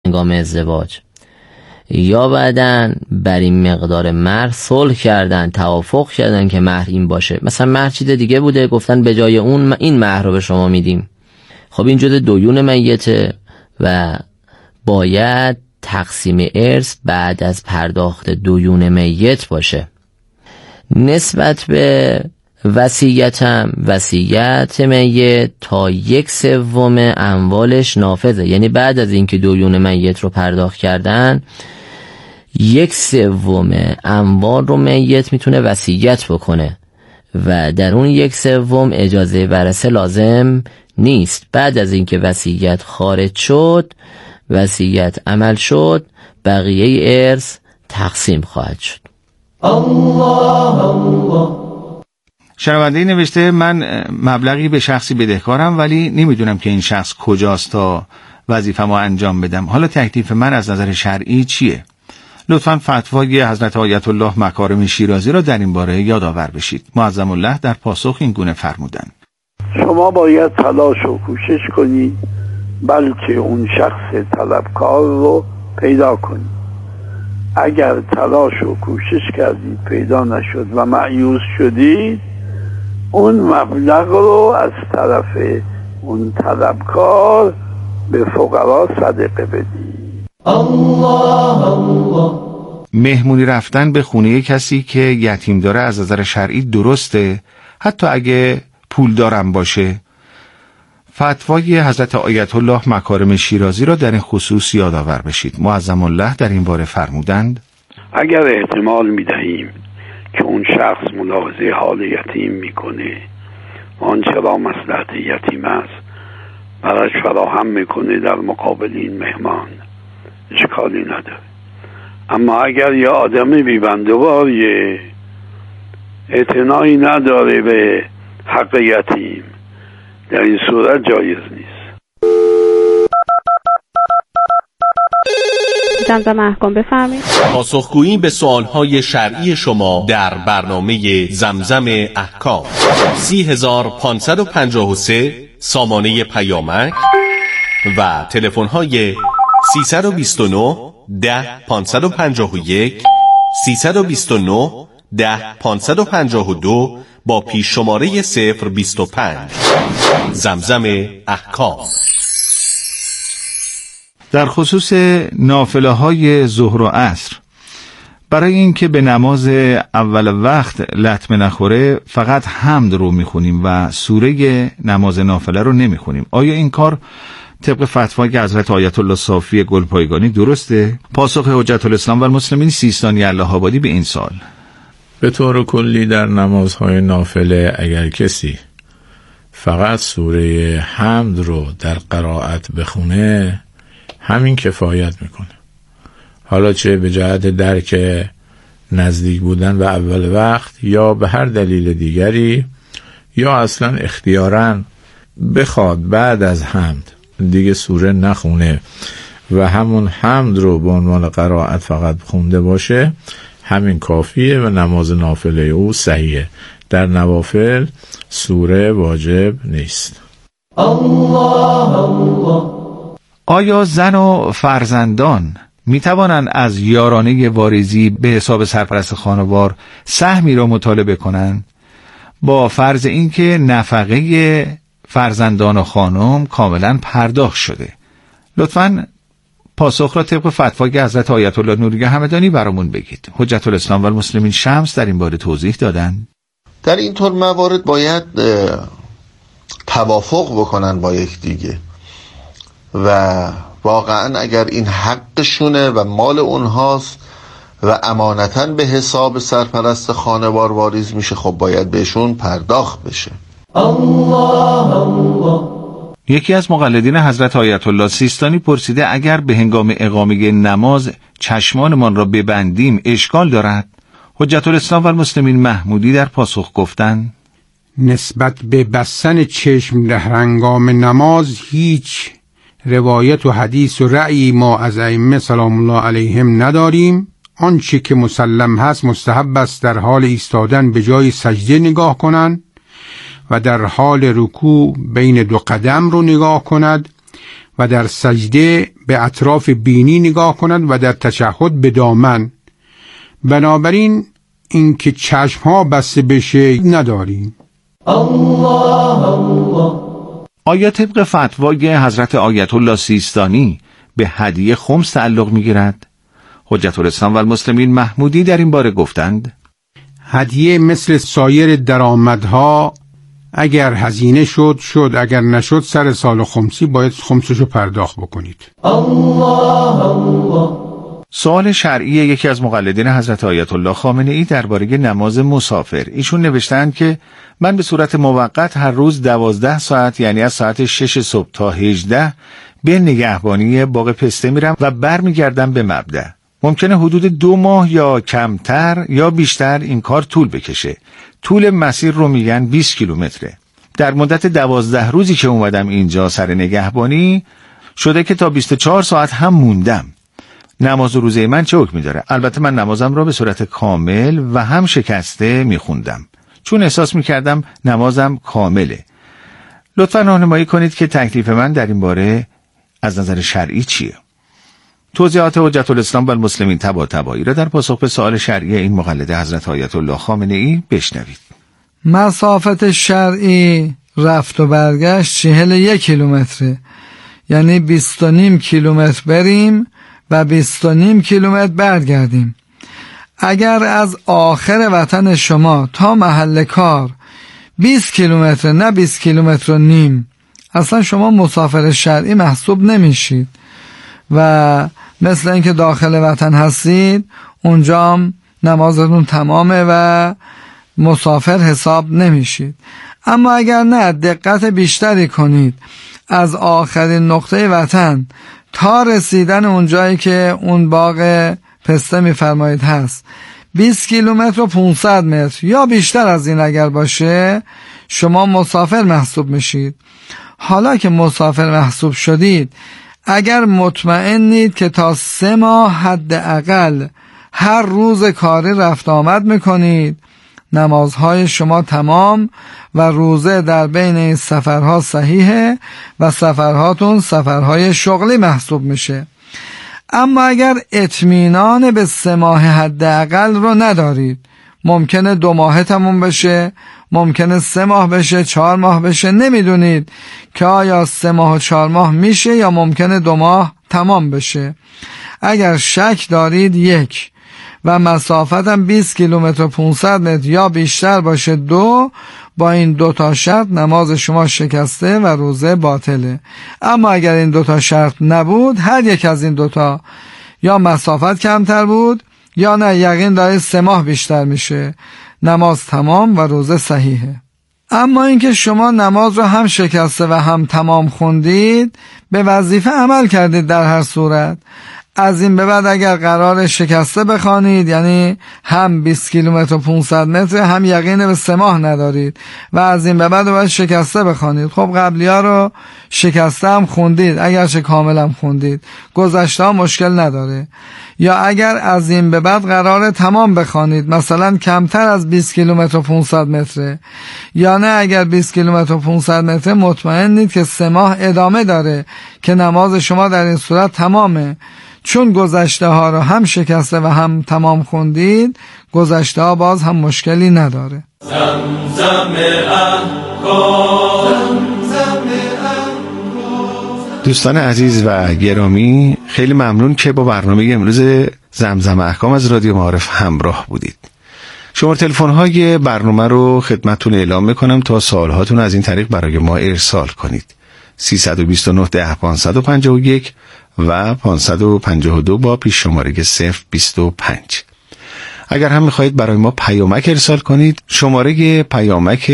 هنگام ازدواج، یا بعدن بر این مقدار مهر صلح کردن، توافق کردن که مهر این باشه. مثلا مهر چیز دیگه بوده، گفتن به جای اون این مهر رو به شما میدیم. خب این جزء دیون میته و باید تقسیم ارث بعد از پرداخت دیون میت باشه. نسبت به وصیت میت تا 1/3 اموالش نافذه، یعنی بعد از اینکه دیون میت رو پرداخت کردن 1/3 اموال رو میت میتونه وصیت بکنه و در اون 1/3 اجازه ورثه لازم نیست. بعد از اینکه وصیت خارج شد، وصیت عمل شد، بقیه ارث تقسیم خواهد شد. شنونده نوشته من مبلغی به شخصی بدهکارم ولی نمیدونم که این شخص کجاست تا وظیفه‌مو انجام بدم. حالا تکلیف من از نظر شرعی چیه؟ لطفاً فتوای حضرت آیت الله مکارم شیرازی را در این باره یادآور بشید. معظم الله در پاسخ این گونه فرمودند: شما باید تلاش و کوشش کنید بلکه اون شخص طلبکار رو پیدا کنید. اگر تلاش و کوشش کردید پیدا نشد و مایوس شدید، اون مبلغ رو از طرف اون طلبکار به فقرا صدقه بدید. الله. مهمونی رفتن به خونه کسی که یتیم داره از نظر شرعی درسته، حتی اگه پول دارم باشه؟ فتوای حضرت آیت الله مکارم شیرازی را در این خصوص یادآور بشید. معظم الله در این باره فرمودند: اگر احتمال میدهیم که اون شخص ملاحظه حال یتیم میکنه و آنچه را مصلحت یتیم است براش فراهم میکنه در مقابل این مهمان، اشکالی نداره. اما اگر یه آدم بی‌بنده‌واریه، اعتنایی نداره به حق یتیم، در این صورت جایز نیست. زمزم احکام بفرمایید. پاسخگویی به سوالهای شرعی شما در برنامه زمزم احکام. 30553 سامانه پیامک و تلفن‌های 329 10 551 329 10 552 با پیش شماره 025. زمزم احکام. در خصوص نافله های ظهر و عصر، برای اینکه به نماز اول وقت لطمه نخوره فقط حمد رو میخونیم و سوره نماز نافله رو نمیخونیم. آیا این کار طبق فتوای حضرت آیت الله صافی گلپایگانی درسته؟ پاسخ حجت الاسلام و المسلمین سیستانی الله آبادی به این سوال: به طور کلی در نمازهای نافله اگر کسی فقط سوره حمد رو در قرائت بخونه همین کفایت میکنه. حالا چه به جهت درک نزدیک بودن و اول وقت یا به هر دلیل دیگری، یا اصلا اختیاراً بخواد بعد از حمد دیگه سوره نخونه و همون حمد رو به عنوان قرائت فقط خونده باشه، همین کافیه و نماز نافله او صحیحه. در نوافل سوره واجب نیست. الله. آیا زن و فرزندان می توانند از یارانه واریزی به حساب سرپرست خانوار سهمی را مطالبه کنند با فرض اینکه نفقه فرزندان و خانم کاملا پرداخت شده؟ لطفاً پاسخ را طبق فتوای حضرت آیت الله نوری همدانی برامون بگید. حجت الاسلام و المسلمین شمس در این باره توضیح دادن. در این طور موارد باید توافق بکنن با یکدیگه و واقعا اگر این حقشونه و مال اونهاست و امانتاً به حساب سرپرست خانوار واریز میشه، خب باید بهشون پرداخت بشه. الله. یکی از مقلدین حضرت آیت الله سیستانی پرسیده اگر به هنگام اقامه نماز چشمانمان را ببندیم اشکال دارد؟ حجت الاسلام و المسلمین محمودی در پاسخ گفتند: نسبت به بستن چشم در هنگام نماز هیچ روایت و حدیث و رأی ما از ائمه سلام الله علیهم نداریم. آنچه که مسلم هست مستحب است در حال ایستادن به جای سجده نگاه کنند و در حال رکوع بین دو قدم رو نگاه کند و در سجده به اطراف بینی نگاه کند و در تشهد به دامن. بنابراین اینکه چشمها بسته بشه نداریم. آیا طبق فتوای حضرت آیت الله سیستانی به هدیه خمس تعلق می‌گیرد؟ حجت الاسلام و المسلمین محمودی در این باره گفتند هدیه مثل سایر درآمدها اگر هزینه شد، اگر نشد سر سال خمسی باید خمسشو پرداخت بکنید. سوال شرعی یکی از مقلدین حضرت آیت الله خامنه ای درباره نماز مسافر. ایشون نوشتند که من به صورت موقت هر روز 12 ساعت، یعنی از ساعت 6 صبح تا 18 به نگهبانی باغ پسته میرم و برمیگردم به مبدأ. ممکنه حدود 2 ماه یا کمتر یا بیشتر این کار طول بکشه. طول مسیر رو میگن 20 کیلومتره. در مدت 12 روزی که اومدم اینجا سر نگهبانی شده که تا 24 ساعت هم موندم. نماز روزه من چه حکمی داره؟ البته من نمازم را به صورت کامل و هم شکسته میخوندم، چون احساس میکردم نمازم کامله. لطفاً راهنمایی کنید که تکلیف من در این باره از نظر شرعی چیه؟ توضیحات حجت الاسلام و المسلمین طباطبایی را در پاسخ به سوال شرعی این مقلد حضرت آیت الله خامنه ای بشنوید. مسافت شرعی رفت و برگشت 41 کیلومتره، یعنی 20.5 کیلومتر بریم و 20.5 کیلومتر برگردیم. اگر از آخر وطن شما تا محل کار 20 کیلومتر نه 20 کیلومتر و نیم، اصلا شما مسافر شرعی محسوب نمیشید و مثل اینکه داخل وطن هستید اونجا هم نمازتون تمامه و مسافر حساب نمیشید. اما اگر نه دقت بیشتری کنید، از آخرین نقطه وطن تا رسیدن اونجایی که اون باغ پسته میفرمایید هست 20 کیلومتر و 500 متر یا بیشتر از این اگر باشه شما مسافر محسوب میشید. حالا که مسافر محسوب شدید، اگر مطمئنید که تا 3 ماه حداقل هر روز کاری رفت آمد میکنید، نمازهای شما تمام و روزه در بین این سفرها صحیحه و سفرهاتون سفرهای شغلی محسوب میشه. اما اگر اطمینان به 3 ماه حداقل رو ندارید، ممکنه 2 ماه تموم بشه، ممکنه 3 ماه بشه، 4 ماه بشه، نمیدونید که آیا 3 ماه و 4 ماه میشه یا ممکنه 2 ماه تمام بشه. اگر شک دارید 1 و مسافتم 20 کیلومتر و 500 متر یا بیشتر باشه 2، با این 2 تا شرط نماز شما شکسته و روزه باطله. اما اگر این 2 تا شرط نبود، هر یک از این 2 تا یا مسافت کمتر بود یا نه یقین دارید 3 ماه بیشتر میشه، نماز تمام و روزه صحیحه. اما اینکه شما نماز رو هم شکسته و هم تمام خوندید، به وظیفه عمل کردید در هر صورت. از این به بعد اگر قرار شکسته بخوانید، یعنی هم 20 کیلومتر و 500 متر هم یقین به 3 ماه ندارید و از این به بعد باید شکسته بخوانید. خب قبلی ها رو شکسته هم خوندید، اگرچه کامل هم خوندید، گذشته ها مشکل نداره. یا اگر از این به بعد قرار تمام بخوانید، مثلا کمتر از 20 کیلومتر و 500 متره، یا نه اگر 20 کیلومتر و 500 متر مطمئنید که 3 ماه ادامه داره که نماز شما در این صورت تمامه، چون گذشته ها رو هم شکسته و هم تمام خوندید، گذشته ها باز هم مشکلی نداره. زمزم دوستان عزیز و گرامی، خیلی ممنون که با برنامه امروز زمزم احکام از رادیو معارف همراه بودید. شماره تلفن های برنامه رو خدمتتون اعلام میکنم تا سوالهاتون از این طریق برای ما ارسال کنید. 329 10 551 و 552 با پیش شماره 025. اگر هم میخواهید برای ما پیامک ارسال کنید، شماره پیامک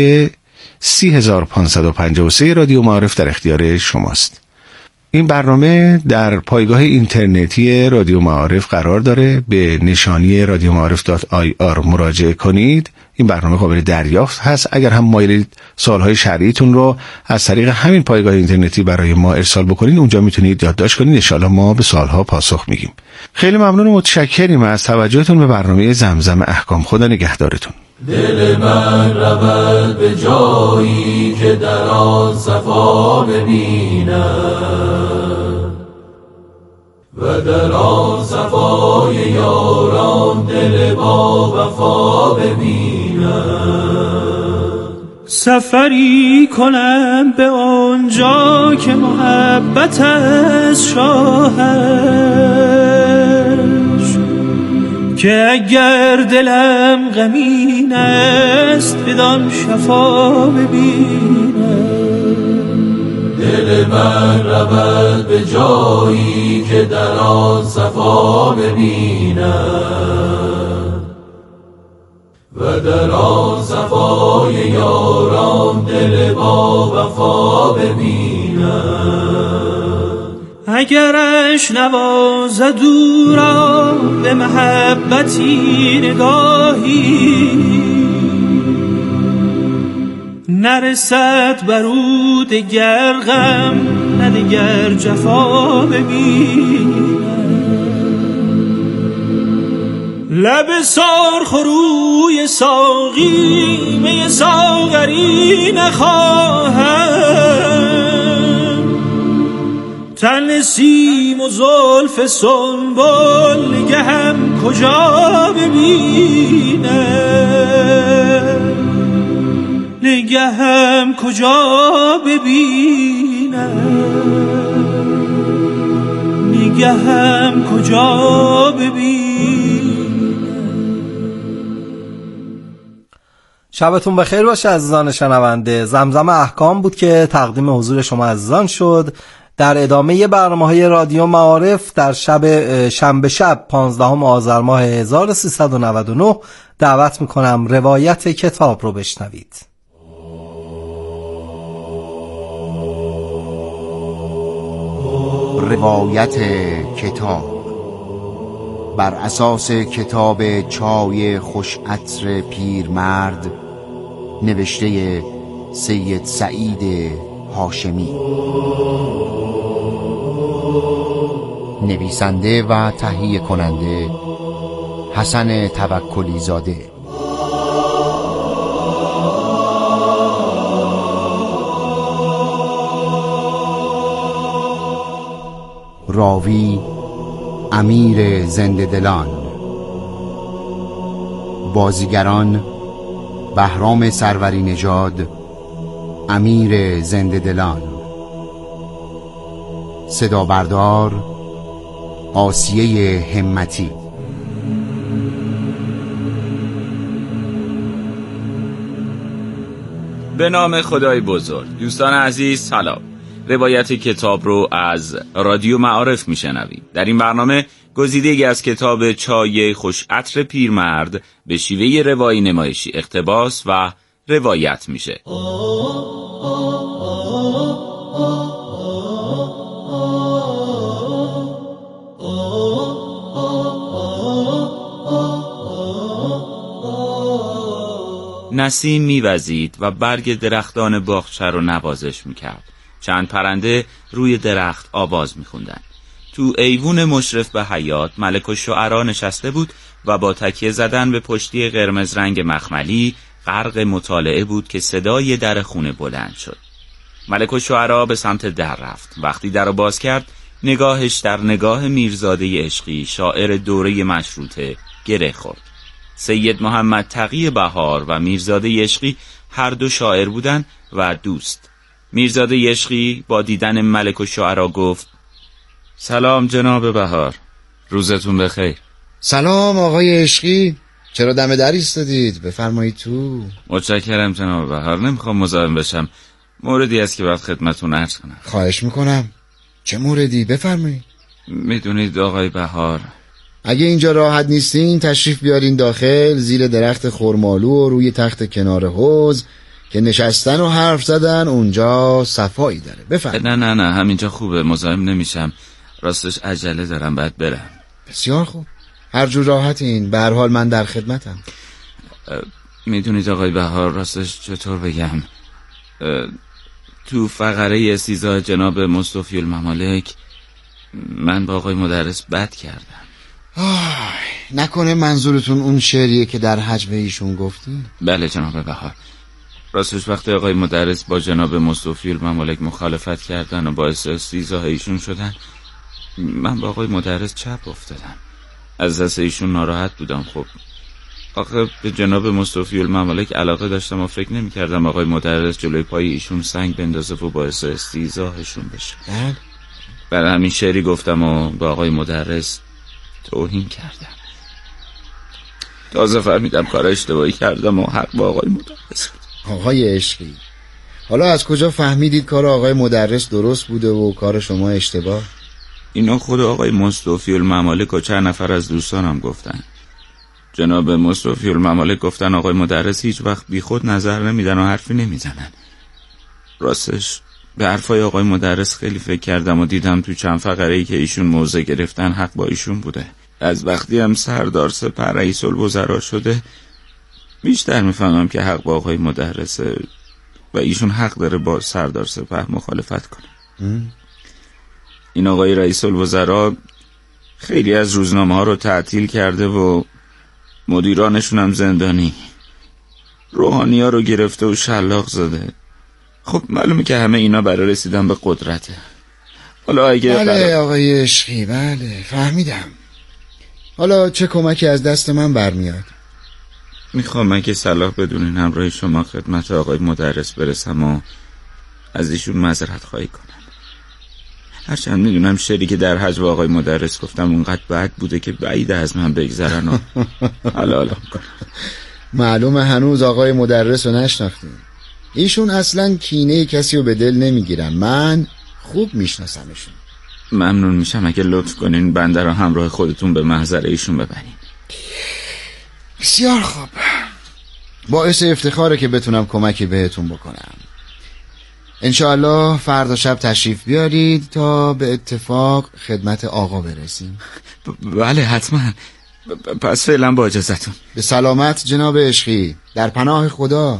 30553 رادیو معارف در اختیار شماست. این برنامه در پایگاه اینترنتی رادیو معارف قرار داره. به نشانی radioma'arif.ir مراجعه کنید. این برنامه قابل دریافت هست. اگر هم مایلید سوالهای شرعیتون رو از طریق همین پایگاه اینترنتی برای ما ارسال بکنید، اونجا میتونید یادداشت کنید. ان شاءالله ما به سوالها پاسخ میگیم. خیلی ممنون و متشکریم از توجهتون به برنامه زمزم احکام. خدا نگهدارتون. دل من رود به جایی که در آن صفا ببینم، و در آن صفای یاران دل با وفا ببینم. سفری کنم به آنجا که محبت از شاهش، که اگر دلم غمین است بدان شفا ببینم. دل من رود به جایی که در آن صفا ببینم و در آن صفای یاران دل با وفا ببینم. اگرش نوازد او را به محبتی نگاهی، نرسد بر او دگر غم نه دگر جفا ببینم. لب سرخروی ساقی می ساغری نخواهم، تن نسیم و زلف سنبل نگهم کجا ببینم، نگهم کجا ببینم، نگهم کجا ببینم. شبتون بخیر باشه عزیزان شنونده. زمزم احکام بود که تقدیم حضور شما عزیزان شد. در ادامه برنامه‌های رادیو معارف در شنبه شب 15 آذر ماه 1399 دعوت میکنم روایت کتاب رو بشنوید. روایت کتاب بر اساس کتاب چای خوش عطر پیرمرد نوشته سید سعید هاشمی، نویسنده و تهیه کننده حسن توکلی زاده. راوی امیر زنده دلان. بازیگران بهرام سروری نژاد امیر زنده دلان، صدا بردار آسیه همتی. به نام خدای بزرگ. دوستان عزیز سلام. روایت کتاب رو از رادیو معارف میشنوید. در این برنامه گزیده‌ای از کتاب چای خوش عطر پیرمرد به شیوه روایی نمایشی اقتباس و روایت میشه. نسیم میوزید و برگ درختان باغچه رو نوازش میکرد. چند پرنده روی درخت آواز میخوندن. تو ایوون مشرف به حیاط ملک الشعرا نشسته بود و با تکیه زدن به پشتی قرمز رنگ مخملی غرق مطالعه بود که صدای در خونه بلند شد. ملک الشعرا به سمت در رفت. وقتی در رو باز کرد نگاهش در نگاه میرزاده عشقی شاعر دوره مشروطه گره خورد. سید محمد تقی بهار و میرزاده عشقی هر دو شاعر بودن و دوست. میرزاده عشقی با دیدن ملک الشعرا گفت: سلام جناب بهار، روزتون بخیر. سلام آقای عشقی، چرا دم در ایستادید؟ بفرمایید تو. متشکرم جناب بهار، نمیخوام مزاحم بشم، موردی است که باید خدمتون عرض کنم. خواهش میکنم. چه موردی؟ بفرمایید. میدونید آقای بهار، اگه اینجا راحت نیستین تشریف بیارین داخل، زیر درخت خرمالو و روی تخت کنار حوض که نشستن و حرف زدن اونجا صفایی داره. بفرمایید. نه همینجا خوبه، مزاحم نمیشم، راستش عجله دارم باید برم. بسیار خوب، هر جور راحتین، به هر حال من در خدمتم. میدونید آقای بهار، راستش چطور بگم، تو فقره استیضاح جناب مصطفی الممالک من با آقای مدرس بد کردم. نکنه منظورتون اون شعریه که در هجو ایشون گفتین؟ بله جناب بهار، راستش وقتی آقای مدرس با جناب مصطفی الممالک مخالفت کردن و باعث استیضاح ایشون شدن، من با آقای مدرس چپ افتادم. از دست ایشون ناراحت بودم. خب آخه به جناب مصطفی الممالک علاقه داشتم و فکر نمی کردم آقای مدرس جلوی پای ایشون سنگ بندازه و باعث استیضاحشون بشه. برای همین شعری گفتم و با آقای مدرس توهین کردم. تازه فهمیدم کار اشتباهی کردم و حق با آقای مدرس بود. آقای عشقی، حالا از کجا فهمیدید کار آقای مدرس درست بوده و کار شما اشتباه؟ اینا خود آقای مصطفی الممالک و چند نفر از دوستانم گفتن. جناب مصطفی الممالک گفتن آقای مدرس هیچ وقت بی خود نظر نمیدن و حرفی نمیزنن. راستش به حرفای آقای مدرس خیلی فکر کردم و دیدم تو چند فقره‌ای که ایشون موضع گرفتن حق با ایشون بوده. از وقتی هم سردار سپه رئیس الوزراء شده بیشتر میفهمم که حق با آقای مدرسه و ایشون حق داره با سردار سپه مخالفت کنه. این آقای رئیس الوزراء خیلی از روزنامه ها رو تعطیل کرده و مدیرانشون هم زندانی. روحانی ها رو گرفته و شلاق زده. خب معلومه که همه اینا برای رسیدن به قدرته. حالا اگه بله آقای عشقی، بله فهمیدم. حالا چه کمکی از دست من برمیاد؟ میخوام اگه صلاح بدونین همراه شما خدمت آقای مدرس برسم و از ایشون معذرت خواهی کنم. هرچند میدونم شعری که در حجم آقای مدرس گفتم اونقدر بد بوده که بعید از من بگذرن و حالا کنم. معلومه هنوز آقای مدرس رو نشناختیم. ایشون اصلا کینه کسی رو به دل نمیگیرن. من خوب میشناسمشون. ممنون میشم اگه لطف کنین بنده رو همراه خودتون به محضر ایشون ببرین. بسیار خوب، باعث افتخاره که بتونم کمکی بهتون بکنم. انشاءالله فردا شب تشریف بیارید تا به اتفاق خدمت آقا برسیم. بله حتما. پس فعلا با اجازتون. به سلامت جناب عشقی، در پناه خدا.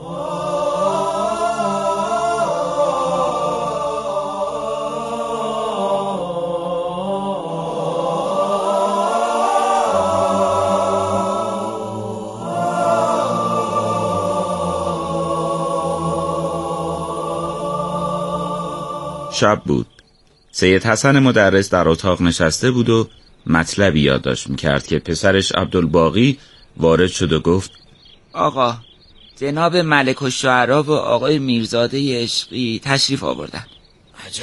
شب بود. سید حسن مدرس در اتاق نشسته بود و مطلبی یادداشت میکرد که پسرش عبدالباقی وارد شد و گفت آقا، جناب ملک الشعرا و آقای میرزاده عشقی تشریف آوردن. عجب،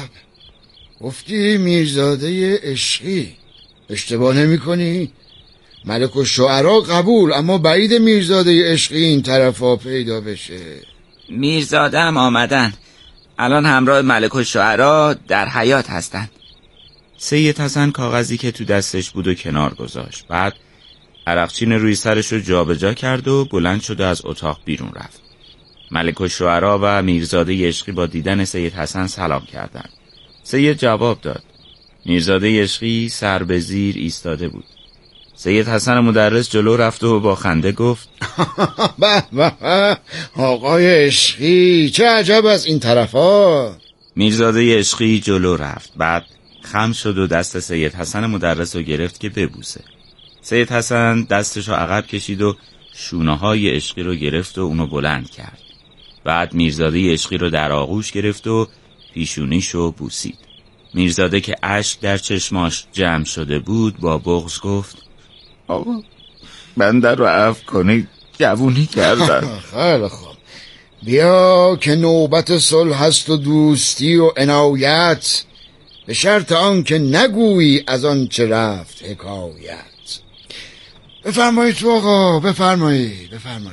گفتی میرزاده عشقی، اشتباه نمی کنی؟ ملک الشعرا قبول، اما بعید میرزاده عشقی این طرفا پیدا بشه. میرزاده هم آمدن، الان همراه ملک الشعرا در حیاط هستن. سید حسن کاغذی که تو دستش بود و کنار گذاشت. بعد عرقچین روی سرش رو جابجا کرد و بلند شد و از اتاق بیرون رفت. ملک الشعرا و میرزاده عشقی با دیدن سید حسن سلام کردند. سید جواب داد. میرزاده عشقی سر به زیر ایستاده بود. سید حسن مدرس جلو رفت و با خنده گفت به به آقای عشقی، چه عجب از این طرفا. میرزاده عشقی جلو رفت. بعد خم شد و دست سید حسن مدرس رو گرفت که ببوسه. سید حسن دستش رو عقب کشید و شونه های عشقی رو گرفت و اونو بلند کرد. بعد میرزاده عشقی رو در آغوش گرفت و پیشونیش رو بوسید. میرزاده که اشک در چشماش جمع شده بود با بغض گفت آقا بنده رو عفو کنید، جوونی کردن. خیلی خوب، بیا که نوبت صلح هست و دوستی و عنایت، به شرط آن که نگویی از آن چه رفت حکایت. بفرمایید تو آقا، بفرمایید.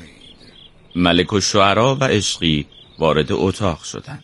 ملک الشعرا و عشقی وارد اتاق شدند.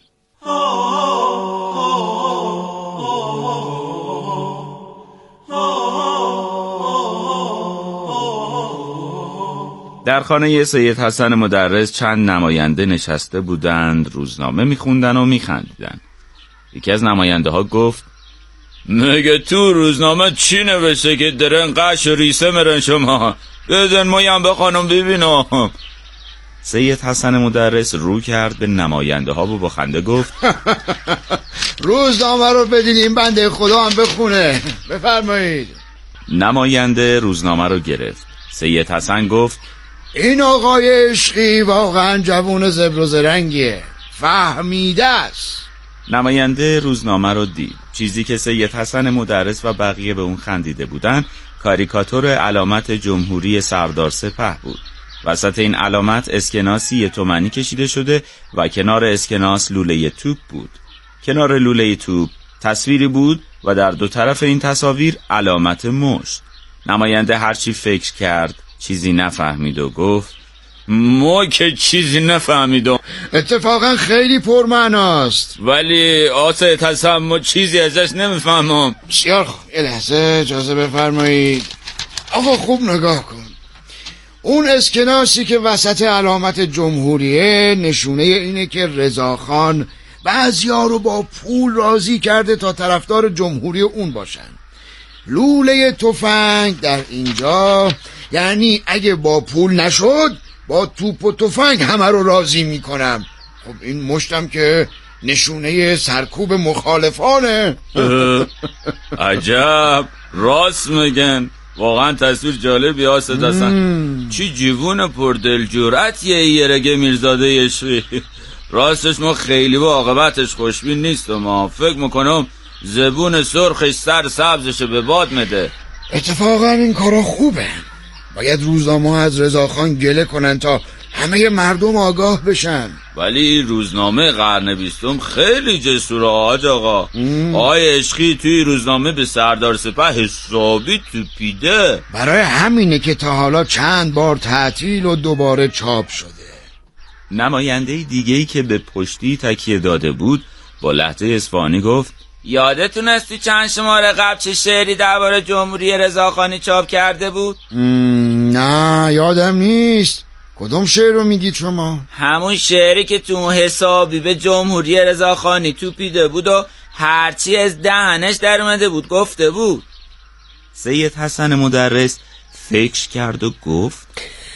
در خانه سید حسن مدرس چند نماینده نشسته بودند، روزنامه میخوندن و میخندیدن. یکی از نماینده ها گفت مگه تو روزنامه چی نوشته که درن قش و ریسه مرن شما؟ بزن مایم بخوانم ببینم. سید حسن مدرس رو کرد به نماینده ها و با خنده گفت روزنامه رو بدین این بنده خدا هم بخونه، بفرمایید. نماینده روزنامه رو گرفت. سید حسن گفت این آقای عشقی واقعا جوون زبر و زرنگیه، فهمیده است. نماینده روزنامه رو دید. چیزی که سید حسن مدرس و بقیه به اون خندیده بودن کاریکاتور علامت جمهوری سردار سپه بود. وسط این علامت اسکناسی 1 تومانی کشیده شده و کنار اسکناس لوله توپ بود. کنار لوله توپ تصویری بود و در 2 طرف این تصاویر علامت مشت. نماینده هرچی فکر کرد چیزی نفهمید و گفت ما که چیزی نفهمیدم. اتفاقا خیلی پرمعناست. ولی آسه تسمم چیزی ازش نمیفهمم. بسیار خوب، یه لحظه اجازه بفرمایید. آقا خوب نگاه کن. اون اسکناسی که وسط علامت جمهوریه نشونه اینه که رضاخان بعضیا رو با پول راضی کرده تا طرفدار جمهوری اون باشن. لوله تفنگ در اینجا یعنی اگه با پول نشد با توپ و تفنگ همه رو راضی میکنم. خب این مشتم که نشونه سرکوب مخالفانه. عجب، راست میگن. واقعا تصویر جالبی هست. چی جیوون پردل جرأتیه یه رگه میرزاده عشقی. راستش ما خیلی با عاقبتش خوشبین نیستم. ما فکر میکنم زبون سرخش سر سبزش به باد میده. اتفاقا این کارا خوبه. باید روزنامه از رضاخان گله کنن تا همه مردم آگاه بشن. ولی روزنامه قرن 20 خیلی جسوره حاج آقا. آقای عشقی توی روزنامه به سردار سپه حسابی توپیده. برای همینه که تا حالا چند بار تعطیل و دوباره چاپ شده. نماینده دیگه‌ای که به پشتی تکیه داده بود با لهجه اصفهانی گفت یادتون است تو چند شماره قبل چه شعری درباره جمهوری رضاخانی چاپ کرده بود؟ نه یادم نیست. کدوم شعر رو میگید شما؟ همون شعری که تو حسابی به جمهوری رضاخانی توپیده بود و هرچی از دهنش در اومده بود گفته بود. سید حسن مدرس فکر کرد و گفت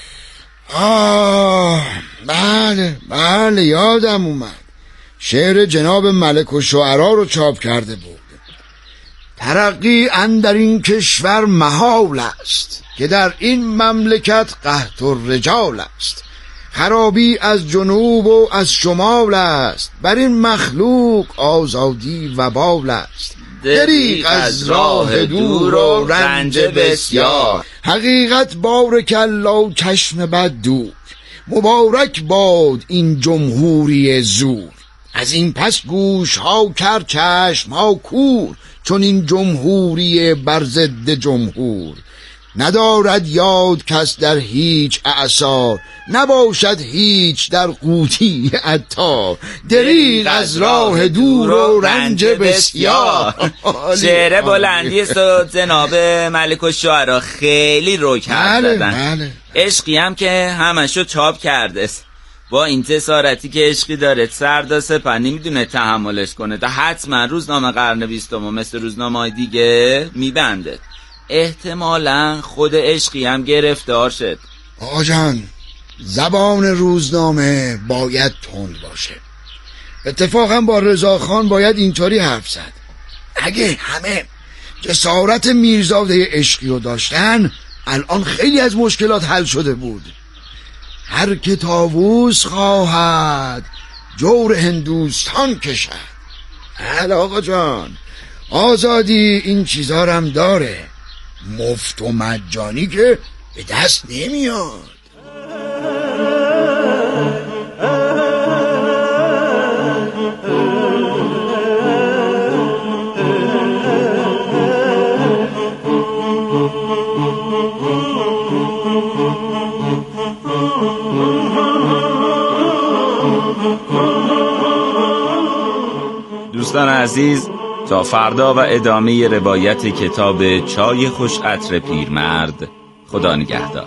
بله یادم اومد. شعر جناب ملک الشعرا رو چاپ کرده بود. ترقی اندر این کشور محال است که در این مملکت قحط الرجال است. خرابی از جنوب و از شمال است، بر این مخلوق آزادی و بال است. دریغ از راه دور و رنج بسیار، حقیقت بارک الله چشم بد دور. مبارک باد این جمهوری زور، از این پس گوش ها کرد چشم ها کور. چون این جمهوری بر ضد جمهور، ندارد یاد کس در هیچ اعصار. نباشد هیچ در قوطی عطار. دریغ از راه دور و رنج بسیار. شعر بلندی جناب ملک الشعرا خیلی رو کردن. عشقی هم که همشو چاپ کرده. با این جسارتی که عشقی داره سردار سپه نمیدونه تحملش کنه تا حتما روزنامه قرن 20 مثل روزنامه دیگه میبنده. احتمالاً خود عشقی هم گرفتار شد. آقا جان، زبان روزنامه باید تند باشه. اتفاقا با رضاخان باید اینطوری حرف زد. اگه همه جسارت میرزاده عشقی رو داشتن الان خیلی از مشکلات حل شده بود. هر که طاووس خواهد جور هندوستان کشد. حالا آقا جان، آزادی این چیزا هم داره، مفت و مجانی که به دست نمیاد. دوستان عزیز، تا فردا و ادامه روایت کتاب چای خوش عطر پیرمرد. خدا نگهدار.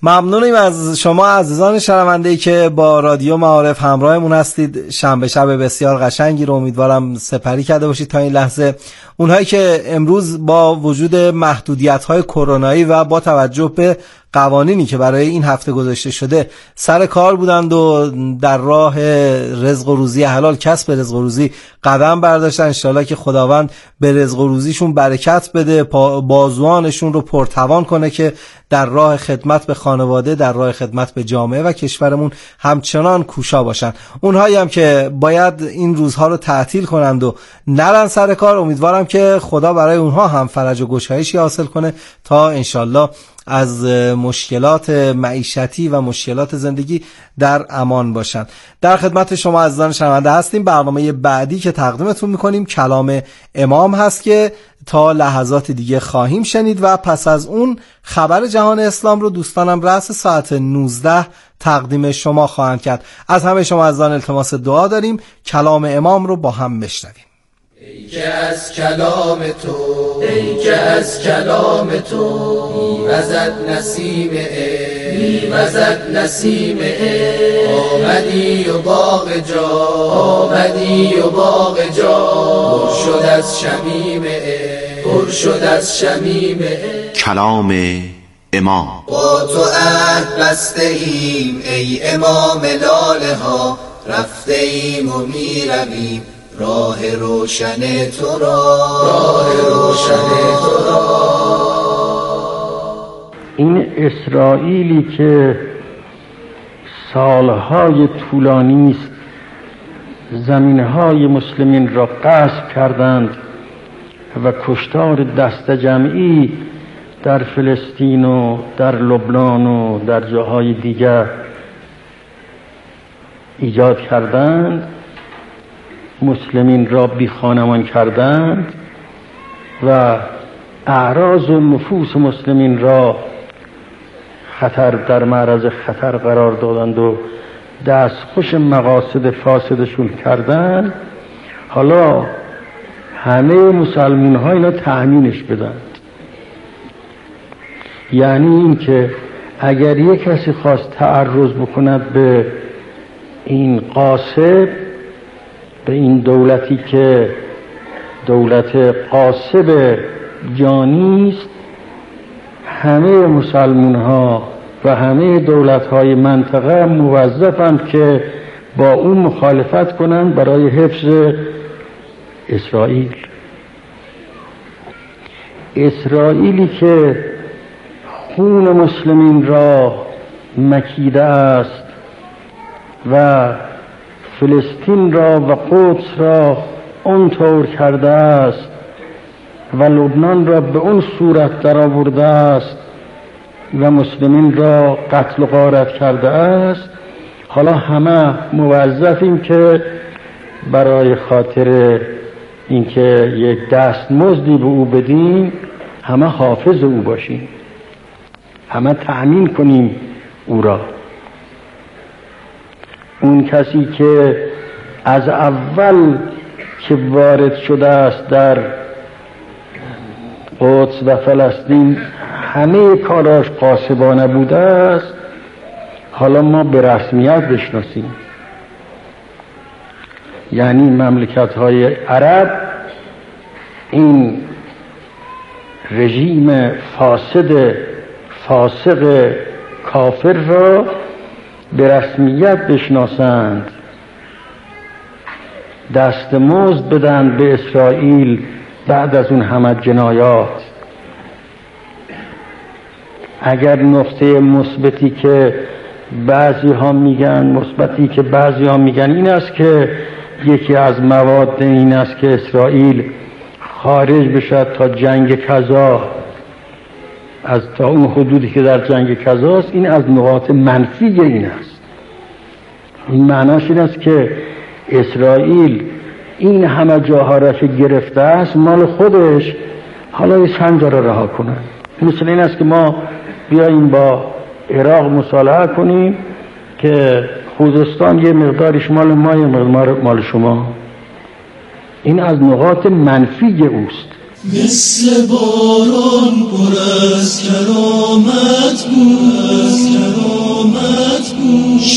ممنونیم از شما عزیزان شنونده‌ای که با رادیو معارف همراهمون هستید. شنبه شب بسیار قشنگی رو امیدوارم سپری کرده باشید تا این لحظه. اونهایی که امروز با وجود محدودیت‌های کرونایی و با توجه به قوانینی که برای این هفته گذاشته شده سر کار بودند و در راه رزق و روزی حلال، کسب رزق و روزی قدم برداشتن، انشالله که خداوند به رزق و روزیشون برکت بده، بازوانشون رو پرتوان کنه که در راه خدمت به خانواده، در راه خدمت به جامعه و کشورمون همچنان کوشا باشن. اونهایی هم که باید این روزها رو تعطیل کنند و نرن سر کار، امیدوارم که خدا برای اونها هم فرج و گشایشی حاصل کنه تا انشالله از مشکلات معیشتی و مشکلات زندگی در امان باشن. در خدمت شما عزیزان شنونده هستیم. برنامه بعدی که تقدیمتون میکنیم کلام امام هست که تا لحظات دیگه خواهیم شنید و پس از اون خبر جهان اسلام رو دوستانم رأس ساعت 19 تقدیم شما خواهند کرد. از همه شما عزیزان التماس دعا داریم کلام امام رو با هم بشنویم. ای که از کلام تو، ای که از کلام تو میوزد نسیم عشق، میوزد نسیم عشق. آمدی و باغ جا، آمدی و باغ جا پر شد از شمیم عشق، پر شد از شمیم عشق. کلام امام. با تو عهد بسته ایم ای امام لاله ها، رفته ایم و میرویم راه روشن تو را، راه روشن تو را. این اسرائیلی که سالهای طولانی است زمینهای مسلمین را غصب کردند و کشتار دست جمعی در فلسطین و در لبنان و در جاهای دیگر ایجاد کردند، مسلمین را بی خانمان کردند و اعراض و نفوس مسلمین را در معرض خطر قرار دادند و دستخوش مقاصد فاسدشون کردند. حالا همه مسلمان ها اینا تأمینش بدن، یعنی این که اگر یک کسی خواست تعرض بکند به این قاصب، به این دولتی که دولت قاصب جانی است، همه مسلمان ها و همه دولت های منطقه موظفند که با اون مخالفت کنند برای حفظ اسرائیل. اسرائیلی که خون مسلمین را مکیده است و فلسطین را و قدس را اونطور کرده است و لبنان را به اون صورت در آورده است و مسلمین را قتل و غارت کرده است. حالا همه موظفیم که برای خاطر اینکه یک دستمزدی به او بدیم همه حافظ او باشیم، همه تأمین کنیم او را. اون کسی که از اول که وارد شده است در قدس و فلسطین همه کاراش قاصبانه بوده است، حالا ما به رسمیت بشناسیم. یعنی مملکت‌های عرب این رژیم فاسق کافر را به رسمیت بشناسند، دستمزد بدن به اسرائیل بعد از اون همه جنایات. اگر نقطه مثبتی که بعضی ها میگن این است که یکی از مواد این است که اسرائیل خارج بشد تا جنگ کذا، تا اون حدودی که در جنگ کذا است، این از نقاط منفی این است. این معناش این است که اسرائیل این همه جاها را که گرفته است مال خودش، حالا این چند جا را رها کنه. مثل این است که ما بیاییم با عراق مصالحه کنیم که خوزستان یه مقدارش مال ما، یه مقدار مال شما. این از نقاط منفی اوست. مثل باران پر از کرامت بود